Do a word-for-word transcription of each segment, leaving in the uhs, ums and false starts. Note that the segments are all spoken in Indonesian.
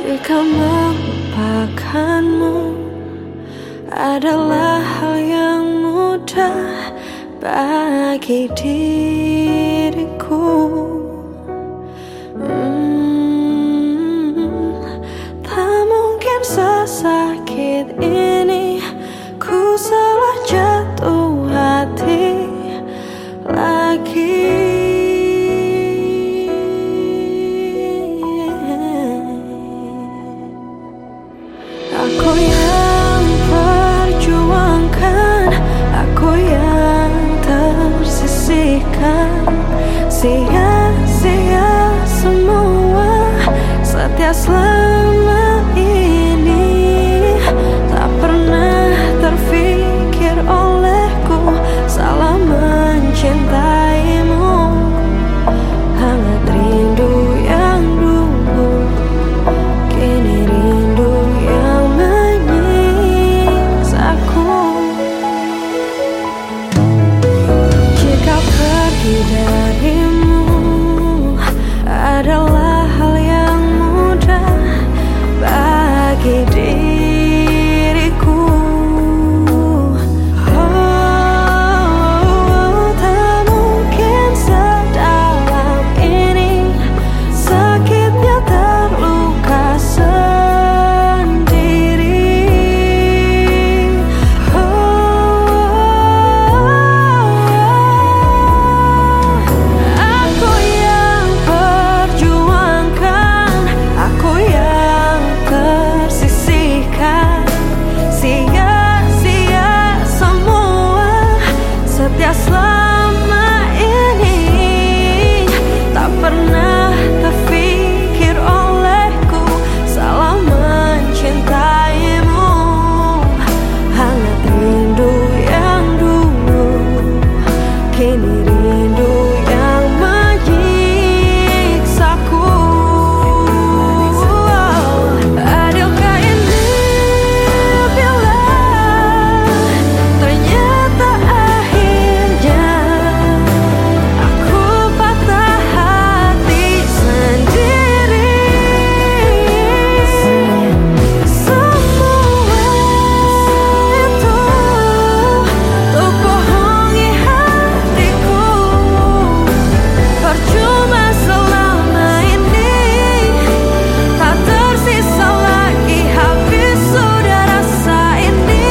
Jika melupakanmu adalah hal yang mudah bagi diriku, hmm, tak mungkin sesakit ini ku salah jatuh hati lagi. Aku yang perjuangkan, aku yang tersisihkan, sia-sia semua setia selama ini. Tak pernah terfikir olehku salah mencintaimu. Hangat rindu yang dulu, kini rindu yang menyiksaku. Jika pergi darimu adalah hal yang mudah bagi diriku, oh, tak mungkin sedalam ini sakitnya terluka sendiri. Oh, aku yang perjuangkan, aku yang tersisihkan, sia-sia semua setia selama ini. Tak pernah terfikir olehku salah mencintaimu. Hangat rindu yang dulu, kini rindu yang menyiksaku. Adilkah ini bila ternyata akhirnya aku patah hati sendiri. Semua itu untuk bohongi hatiku, percuma selama ini. Tak tersisa lagi, habis sudah rasa ini.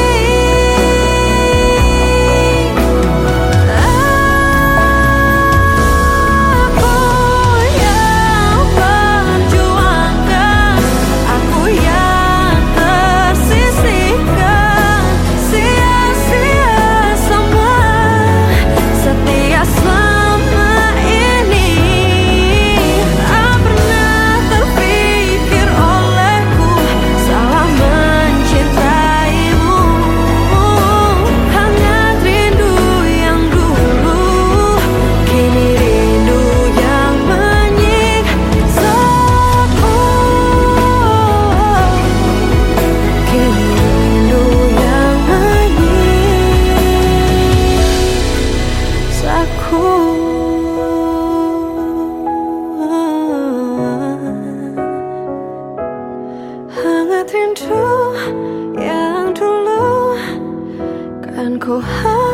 Aku yang perjuangkan, aku yang tersisihkan, sia-sia semua setia selama ini. Tak pernah terfikir olehku salah mencintaimu. Hangat rindu yang dulu, kini rindu yang menyiksaku. Kini rindu yang menyiksaku. Hangat rindu yang dulu kan ku